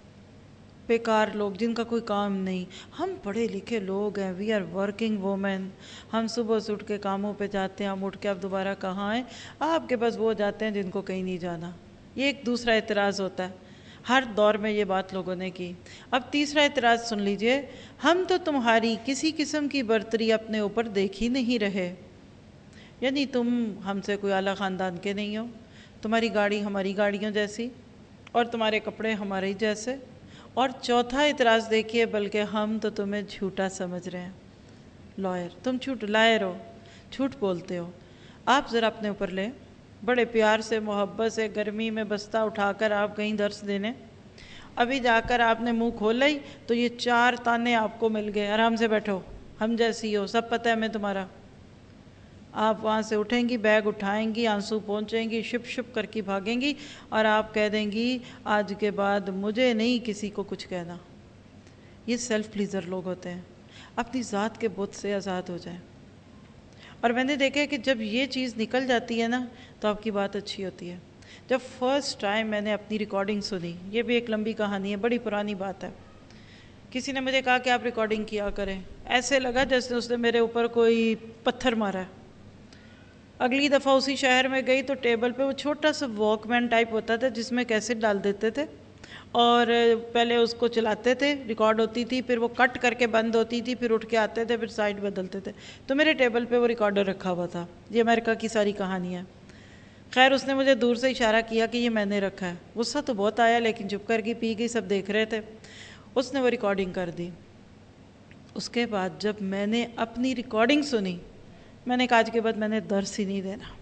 بیکار لوگ جن کا کوئی کام نہیں. ہم پڑھے لکھے لوگ ہیں, وی آر ورکنگ وومن, ہم صبح سے اٹھ کے کاموں پہ جاتے ہیں, ہم اٹھ کے اب دوبارہ کہاں ہیں. آپ کے پاس وہ جاتے ہیں جن کو کہیں نہیں جانا. یہ ایک دوسرا اعتراض ہوتا ہے. ہر دور میں یہ بات لوگوں نے کی. اب تیسرا اعتراض سن لیجئے, ہم تو تمہاری کسی قسم کی برتری اپنے اوپر دیکھ ہی نہیں رہے, یعنی تم ہم سے کوئی اعلیٰ خاندان کے نہیں ہو, تمہاری گاڑی ہماری گاڑیوں جیسی اور تمہارے کپڑے ہمارے ہی جیسے. اور چوتھا اعتراض دیکھیے, بلکہ ہم تو تمہیں جھوٹا سمجھ رہے ہیں. لائر, تم جھوٹ لائر ہو, جھوٹ بولتے ہو. آپ ذرا اپنے اوپر لیں, بڑے پیار سے محبت سے گرمی میں بستہ اٹھا کر آپ کہیں درس دینے, ابھی جا کر آپ نے منہ کھولا ہی تو یہ چار تانے آپ کو مل گئے, آرام سے بیٹھو, ہم جیسی ہو, سب پتہ ہے ہمیں تمہارا. آپ وہاں سے اٹھیں گی, بیگ اٹھائیں گی, آنسو پہنچیں گی, شپ شپ کر کے بھاگیں گی, اور آپ کہہ دیں گی آج کے بعد مجھے نہیں کسی کو کچھ کہنا. یہ سیلف پلیزر لوگ ہوتے ہیں, اپنی ذات کے بت سے آزاد ہو جائیں. اور میں نے دیکھا کہ جب یہ چیز نکل جاتی ہے نا تو آپ کی بات اچھی ہوتی ہے. جب فرسٹ ٹائم میں نے اپنی ریکارڈنگ سنی, یہ بھی ایک لمبی کہانی ہے, بڑی پرانی بات ہے, کسی نے مجھے کہا کہ آپ ریکارڈنگ کیا کریں, ایسے لگا جیسے اس نے میرے اوپر کوئی پتھر مارا ہے. اگلی دفعہ اسی شہر میں گئی تو ٹیبل پہ وہ چھوٹا سا واک مین ٹائپ ہوتا تھا جس میں کیسٹ ڈال دیتے تھے, اور پہلے اس کو چلاتے تھے, ریکارڈ ہوتی تھی, پھر وہ کٹ کر کے بند ہوتی تھی, پھر اٹھ کے آتے تھے, پھر سائڈ بدلتے تھے. تو میرے ٹیبل پہ وہ ریکارڈر رکھا ہوا تھا. یہ امریکہ کی ساری کہانی ہے. خیر اس نے مجھے دور سے اشارہ کیا کہ یہ میں نے رکھا ہے. غصہ تو بہت آیا لیکن چپ کر کے پی گئی, سب دیکھ رہے تھے. اس نے وہ ریکارڈنگ کر دی. اس کے بعد جب میں نے اپنی ریکارڈنگ سنی, میں نے کہا آج کے بعد میں نے درس ہی نہیں دینا.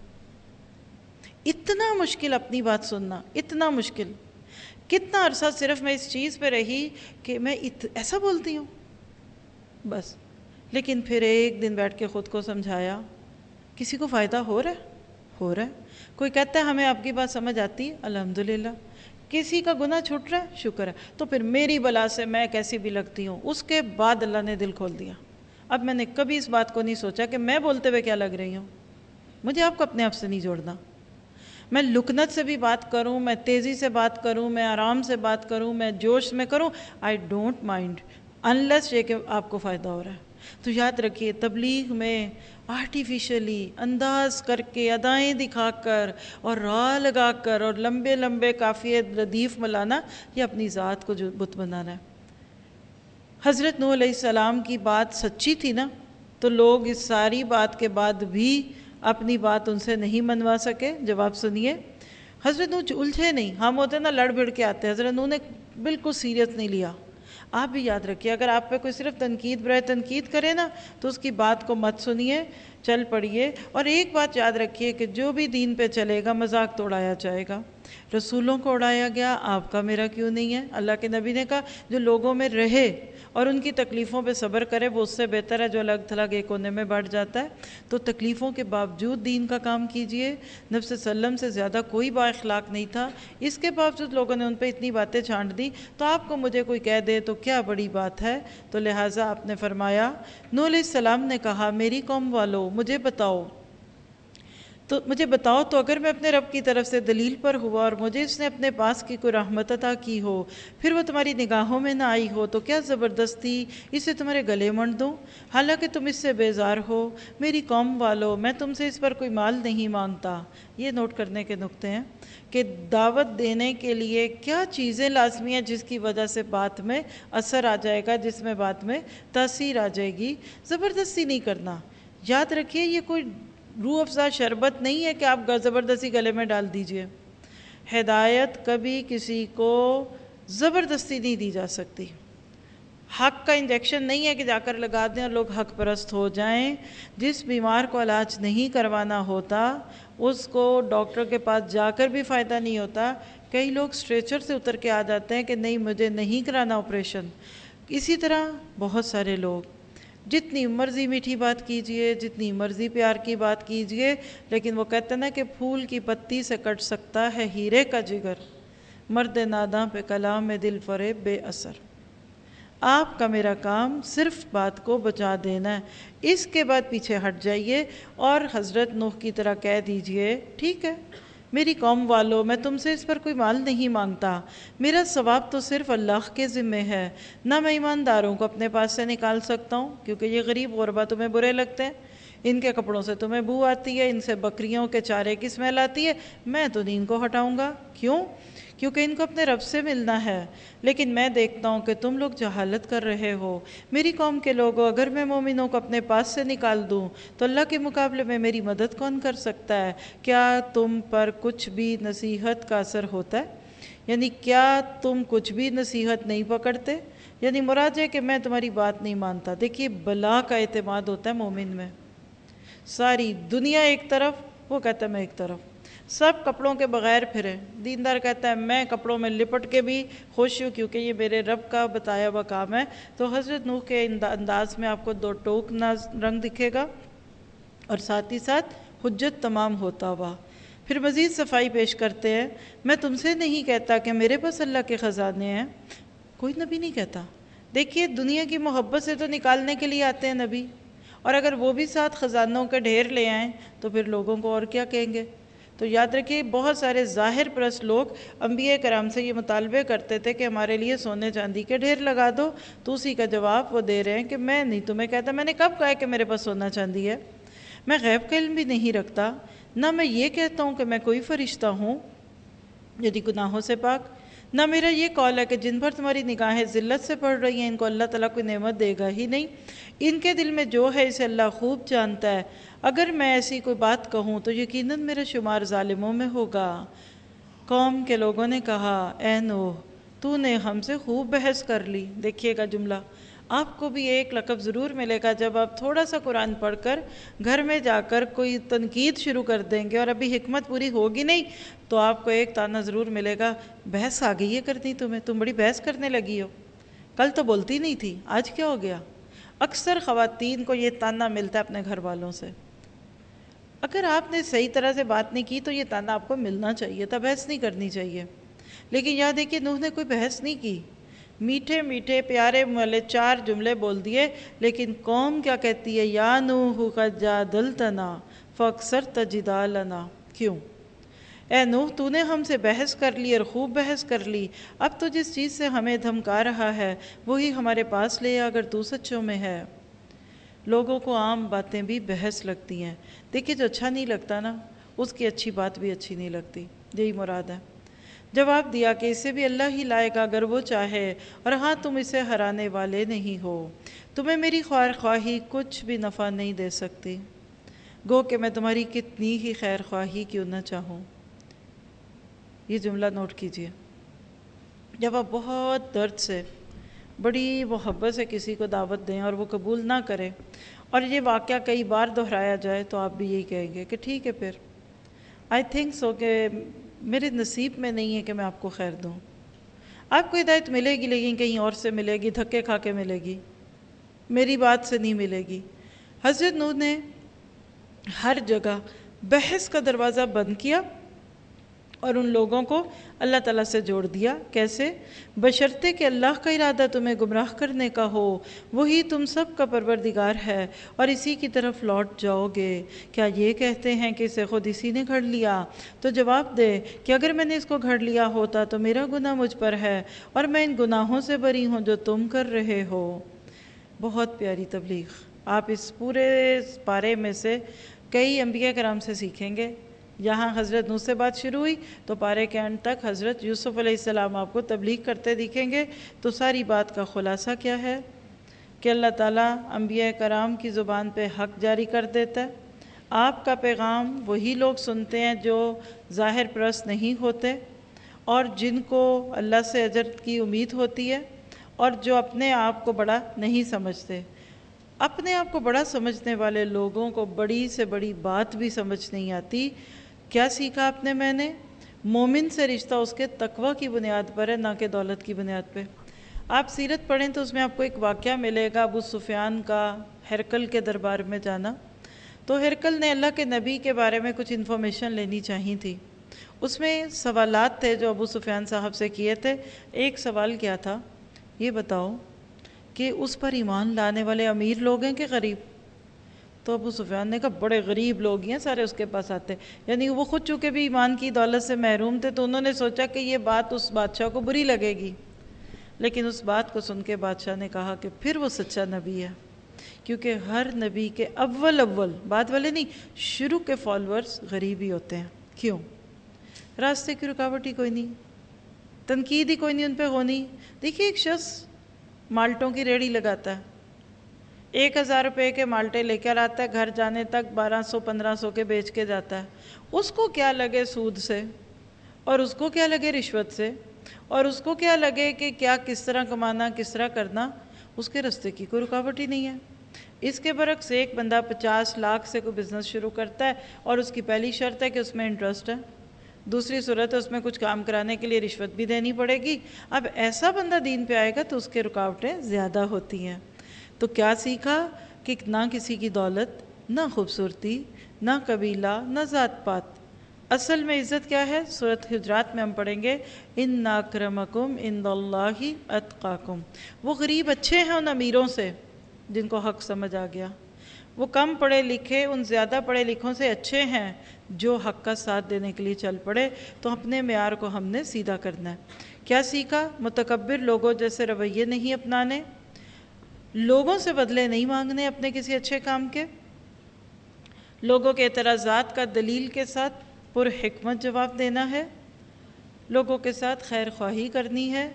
اتنا مشکل اپنی بات سننا, اتنا مشکل. کتنا عرصہ صرف میں اس چیز پہ رہی کہ میں ات... ایسا بولتی ہوں بس. لیکن پھر ایک دن بیٹھ کے خود کو سمجھایا, کسی کو فائدہ ہو رہا ہے, ہو رہا ہے. کوئی کہتا ہے ہمیں آپ کی بات سمجھ آتی ہے, الحمدللہ. کسی کا گناہ چھوٹ رہا ہے, شکر ہے. تو پھر میری بلا سے میں کیسی بھی لگتی ہوں. اس کے بعد اللہ نے دل کھول دیا. اب میں نے کبھی اس بات کو نہیں سوچا کہ میں بولتے ہوئے کیا لگ رہی ہوں. مجھے آپ کو اپنے آپ سے نہیں جوڑنا. میں لکنت سے بھی بات کروں, میں تیزی سے بات کروں, میں آرام سے بات کروں, میں جوش میں کروں, آئی ڈونٹ مائنڈ, انلیس یہ کہ آپ کو فائدہ ہو رہا ہے. تو یاد رکھیے, تبلیغ میں آرٹیفیشلی انداز کر کے, ادائیں دکھا کر اور راہ لگا کر اور لمبے لمبے قافیے ردیف ملانا, یہ اپنی ذات کو جو بت بنانا ہے. حضرت نوح علیہ السلام کی بات سچی تھی نا, تو لوگ اس ساری بات کے بعد بھی اپنی بات ان سے نہیں منوا سکے. جواب سنیے, حضرت نوح الجھے نہیں. ہم ہوتے نا لڑ بھڑ کے آتے, حضرت نوح نے بالکل سیریس نہیں لیا. آپ بھی یاد رکھیے, اگر آپ پہ کوئی صرف تنقید برائے تنقید کرے نا تو اس کی بات کو مت سنیے, چل پڑیے. اور ایک بات یاد رکھیے کہ جو بھی دین پہ چلے گا مذاق توڑایا جائے گا. رسولوں کو اڑایا گیا، آپ کا میرا کیوں نہیں ہے؟ اللہ کے نبی نے کہا جو لوگوں میں رہے اور ان کی تکلیفوں پہ صبر کرے وہ اس سے بہتر ہے جو الگ تھلگ ایک کونے میں بیٹھ جاتا ہے۔ تو تکلیفوں کے باوجود دین کا کام کیجئے۔ نبی صلی اللہ علیہ وسلم سے زیادہ کوئی با اخلاق نہیں تھا، اس کے باوجود لوگوں نے ان پہ اتنی باتیں چھانٹ دی، تو آپ کو مجھے کوئی کہہ دے تو کیا بڑی بات ہے؟ تو لہٰذا آپ نے فرمایا، نوح علیہ السلام نے کہا میری قوم والو مجھے بتاؤ تو مجھے بتاؤ تو اگر میں اپنے رب کی طرف سے دلیل پر ہوا اور مجھے اس نے اپنے پاس کی کوئی رحمت عطا کی ہو، پھر وہ تمہاری نگاہوں میں نہ آئی ہو، تو کیا زبردستی اسے تمہارے گلے منڈ دوں؟ حالانکہ تم اس سے بیزار ہو۔ میری قوم والو میں تم سے اس پر کوئی مال نہیں مانگتا۔ یہ نوٹ کرنے کے نقطے ہیں کہ دعوت دینے کے لیے کیا چیزیں لازمی ہیں جس کی وجہ سے بات میں اثر آ جائے گا، جس میں بات میں تاثیر آ جائے گی۔ زبردستی نہیں کرنا۔ یاد رکھیے یہ کوئی روح افزا شربت نہیں ہے کہ آپ زبردستی گلے میں ڈال دیجئے۔ ہدایت کبھی کسی کو زبردستی نہیں دی جا سکتی۔ حق کا انجیکشن نہیں ہے کہ جا کر لگا دیں اور لوگ حق پرست ہو جائیں۔ جس بیمار کو علاج نہیں کروانا ہوتا اس کو ڈاکٹر کے پاس جا کر بھی فائدہ نہیں ہوتا۔ کئی لوگ اسٹریچر سے اتر کے آ جاتے ہیں کہ نہیں مجھے نہیں کرانا آپریشن۔ اسی طرح بہت سارے لوگ جتنی مرضی میٹھی بات کیجئے، جتنی مرضی پیار کی بات کیجئے، لیکن وہ کہتے ہیں نا کہ پھول کی پتی سے کٹ سکتا ہے ہیرے کا جگر، مرد ناداں پہ کلام دل فریب بے اثر۔ آپ کا میرا کام صرف بات کو بچا دینا ہے، اس کے بعد پیچھے ہٹ جائیے اور حضرت نوح کی طرح کہہ دیجئے ٹھیک ہے میری قوم والو میں تم سے اس پر کوئی مال نہیں مانگتا، میرا ثواب تو صرف اللہ کے ذمے ہے، نہ میں ایمانداروں کو اپنے پاس سے نکال سکتا ہوں کیونکہ یہ غریب غربا تمہیں برے لگتے ہیں، ان کے کپڑوں سے تمہیں بو آتی ہے، ان سے بکریوں کے چارے کی اسمیل آتی ہے، میں تو نہیں ان کو ہٹاؤں گا۔ کیوں؟ کیونکہ ان کو اپنے رب سے ملنا ہے، لیکن میں دیکھتا ہوں کہ تم لوگ جہالت کر رہے ہو۔ میری قوم کے لوگوں اگر میں مومنوں کو اپنے پاس سے نکال دوں تو اللہ کے مقابلے میں میری مدد کون کر سکتا ہے؟ کیا تم پر کچھ بھی نصیحت کا اثر ہوتا ہے؟ یعنی کیا تم کچھ بھی نصیحت نہیں پکڑتے؟ یعنی مراد ہے کہ میں تمہاری بات نہیں مانتا۔ دیکھیے بلا کا اعتماد ہوتا ہے مومن میں، ساری دنیا ایک طرف، وہ کہتا ہے میں ایک طرف، سب کپڑوں کے بغیر پھرے، دیندار کہتا ہے میں کپڑوں میں لپٹ کے بھی خوش ہوں کیونکہ یہ میرے رب کا بتایا ہوا کام ہے۔ تو حضرت نوح کے انداز میں آپ کو دو ٹوک رنگ دکھے گا اور ساتھ ہی ساتھ حجت تمام ہوتا ہوا۔ پھر مزید صفائی پیش کرتے ہیں، میں تم سے نہیں کہتا کہ میرے پاس اللہ کے خزانے ہیں، کوئی نبی نہیں کہتا۔ دیکھیے دنیا کی محبت سے تو نکالنے کے لیے آتے ہیں نبی، اور اگر وہ بھی ساتھ خزانوں کے ڈھیر لے آئیں تو پھر لوگوں کو اور کیا کہیں گے؟ تو یاد رکھیے بہت سارے ظاہر پرست لوگ انبیاء کرام سے یہ مطالبے کرتے تھے کہ ہمارے لیے سونے چاندی کے ڈھیر لگا دو، تو اسی کا جواب وہ دے رہے ہیں کہ میں نہیں تمہیں کہتا، میں نے کب کہا کہ میرے پاس سونا چاندی ہے؟ میں غیب کا علم بھی نہیں رکھتا، نہ میں یہ کہتا ہوں کہ میں کوئی فرشتہ ہوں یعنی گناہوں سے پاک، نہ میرا یہ قول ہے کہ جن پر تمہاری نگاہیں ذلت سے پڑ رہی ہیں ان کو اللہ تعالیٰ کوئی نعمت دے گا ہی نہیں، ان کے دل میں جو ہے اسے اللہ خوب جانتا ہے، اگر میں ایسی کوئی بات کہوں تو یقیناً میرا شمار ظالموں میں ہوگا۔ قوم کے لوگوں نے کہا اے نوح تو نے ہم سے خوب بحث کر لی۔ دیکھیے گا جملہ، آپ کو بھی ایک لقب ضرور ملے گا جب آپ تھوڑا سا قرآن پڑھ کر گھر میں جا کر کوئی تنقید شروع کر دیں گے اور ابھی حکمت پوری ہوگی نہیں تو آپ کو ایک تانا ضرور ملے گا، بحث آ گئی ہے کرنی تمہیں، تم بڑی بحث کرنے لگی ہو، کل تو بولتی نہیں تھی آج کیا ہو گیا؟ اکثر خواتین کو یہ تانا ملتا ہے اپنے گھر والوں سے۔ اگر آپ نے صحیح طرح سے بات نہیں کی تو یہ تانا آپ کو ملنا چاہیے تھا، بحث نہیں کرنی چاہیے۔ لیکن یاد دیکھیے نوح نے کوئی بحث نہیں کی، میٹھے میٹھے پیارے والے چار جملے بول دیے، لیکن قوم کیا کہتی ہے؟ یا نوح قد جادلتنا فاکثرت جدالنا۔ کیوں؟ اے نوح تو نے ہم سے بحث کر لی اور خوب بحث کر لی، اب تو جس چیز سے ہمیں دھمکا رہا ہے وہی ہمارے پاس لے اگر تو سچوں میں ہے۔ لوگوں کو عام باتیں بھی بحث لگتی ہیں، دیکھیے جو اچھا نہیں لگتا نا اس کی اچھی بات بھی اچھی نہیں لگتی، یہی مراد ہے۔ جواب دیا کہ اسے بھی اللہ ہی لائے گا اگر وہ چاہے، اور ہاں تم اسے ہرانے والے نہیں ہو، تمہیں میری خیر خواہی کچھ بھی نفع نہیں دے سکتی، گو کہ میں تمہاری کتنی ہی خیر خواہی کیوں نہ چاہوں۔ یہ جملہ نوٹ کیجئے، جب آپ بہت درد سے بڑی محبت سے کسی کو دعوت دیں اور وہ قبول نہ کرے اور یہ واقعہ کئی بار دہرایا جائے تو آپ بھی یہی کہیں گے کہ ٹھیک ہے پھر آئی تھنک سو کہ میرے نصیب میں نہیں ہے کہ میں آپ کو خیر دوں. آپ کو ہدایت ملے گی لیکن کہیں اور سے ملے گی، دھکے کھا کے ملے گی، میری بات سے نہیں ملے گی. حضرت نوح نے ہر جگہ بحث کا دروازہ بند کیا اور ان لوگوں کو اللہ تعالیٰ سے جوڑ دیا. کیسے؟ بشرطے کہ اللہ کا ارادہ تمہیں گمراہ کرنے کا ہو، وہی تم سب کا پروردگار ہے اور اسی کی طرف لوٹ جاؤ گے. کیا یہ کہتے ہیں کہ اسے خود اسی نے گھڑ لیا؟ تو جواب دے کہ اگر میں نے اس کو گھڑ لیا ہوتا تو میرا گناہ مجھ پر ہے اور میں ان گناہوں سے بری ہوں جو تم کر رہے ہو. بہت پیاری تبلیغ. آپ اس پورے پارے میں سے کئی انبیاء کرام سے سیکھیں گے. یہاں حضرت نوح سے بات شروع ہوئی تو پارے کے اینڈ تک حضرت یوسف علیہ السلام آپ کو تبلیغ کرتے دکھیں گے. تو ساری بات کا خلاصہ کیا ہے کہ اللہ تعالیٰ انبیاء کرام کی زبان پہ حق جاری کر دیتا ہے. آپ کا پیغام وہی لوگ سنتے ہیں جو ظاہر پرست نہیں ہوتے اور جن کو اللہ سے اجر کی امید ہوتی ہے اور جو اپنے آپ کو بڑا نہیں سمجھتے. اپنے آپ کو بڑا سمجھنے والے لوگوں کو بڑی سے بڑی بات بھی سمجھ نہیں آتی. کیا سیکھا آپ نے؟ میں نے مومن سے رشتہ اس کے تقوی کی بنیاد پر ہے، نہ کہ دولت کی بنیاد پہ. آپ سیرت پڑھیں تو اس میں آپ کو ایک واقعہ ملے گا ابو سفیان کا ہرقل کے دربار میں جانا. تو ہرقل نے اللہ کے نبی کے بارے میں کچھ انفارمیشن لینی چاہی تھی. اس میں سوالات تھے جو ابو سفیان صاحب سے کیے تھے. ایک سوال کیا تھا، یہ بتاؤ کہ اس پر ایمان لانے والے امیر لوگ ہیں کہ غریب؟ تو ابو سفیان نے کہا بڑے غریب لوگ ہیں، سارے اس کے پاس آتے. یعنی وہ خود چونکہ بھی ایمان کی دولت سے محروم تھے تو انہوں نے سوچا کہ یہ بات اس بادشاہ کو بری لگے گی. لیکن اس بات کو سن کے بادشاہ نے کہا کہ پھر وہ سچا نبی ہے، کیونکہ ہر نبی کے اول اول بعد والے نہیں، شروع کے فالورز غریب ہی ہوتے ہیں. کیوں؟ راستے کی رکاوٹ ہی کوئی نہیں، تنقید ہی کوئی نہیں ان پہ ہونی. دیکھیے ایک شخص مالٹوں کی ریڑھی لگاتا ہے، ایک ہزار روپے کے مالٹے لے کر آتا ہے، گھر جانے تک بارہ سو پندرہ سو کے بیچ کے جاتا ہے. اس کو کیا لگے سود سے، اور اس کو کیا لگے رشوت سے، اور اس کو کیا لگے کہ کیا کس طرح کمانا کس طرح کرنا، اس کے راستے کی کوئی رکاوٹ ہی نہیں ہے. اس کے برعکس ایک بندہ پچاس لاکھ سے کوئی بزنس شروع کرتا ہے اور اس کی پہلی شرط ہے کہ اس میں انٹرسٹ ہے، دوسری صورت ہے اس میں کچھ کام کرانے کے لیے رشوت بھی دینی پڑے گی. اب ایسا بندہ دین پہ آئے گا تو اس کے رکاوٹیں زیادہ ہوتی ہیں. تو کیا سیکھا کہ نہ کسی کی دولت، نہ خوبصورتی، نہ قبیلہ، نہ ذات پات. اصل میں عزت کیا ہے؟ سورۃ حجرات میں ہم پڑھیں گے ان اکرمکم عند اللہ اتقاکم. وہ غریب اچھے ہیں ان امیروں سے جن کو حق سمجھ آ گیا. وہ کم پڑھے لکھے ان زیادہ پڑھے لکھوں سے اچھے ہیں جو حق کا ساتھ دینے کے لیے چل پڑے. تو اپنے معیار کو ہم نے سیدھا کرنا ہے. کیا سیکھا؟ متکبر لوگوں جیسے رویے نہیں اپنانے، لوگوں سے بدلے نہیں مانگنے اپنے کسی اچھے کام کے، لوگوں کے اعتراضات کا دلیل کے ساتھ پر حکمت جواب دینا ہے، لوگوں کے ساتھ خیر خواہی کرنی ہے.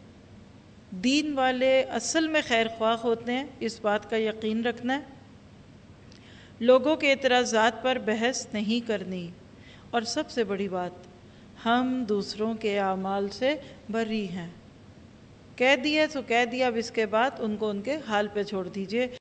دین والے اصل میں خیر خواہ ہوتے ہیں، اس بات کا یقین رکھنا ہے. لوگوں کے اعتراضات پر بحث نہیں کرنی. اور سب سے بڑی بات، ہم دوسروں کے اعمال سے بری ہیں. کہہ دیا تو کہہ دیا، اب اس کے بعد ان کو ان کے حال پہ چھوڑ دیجئے.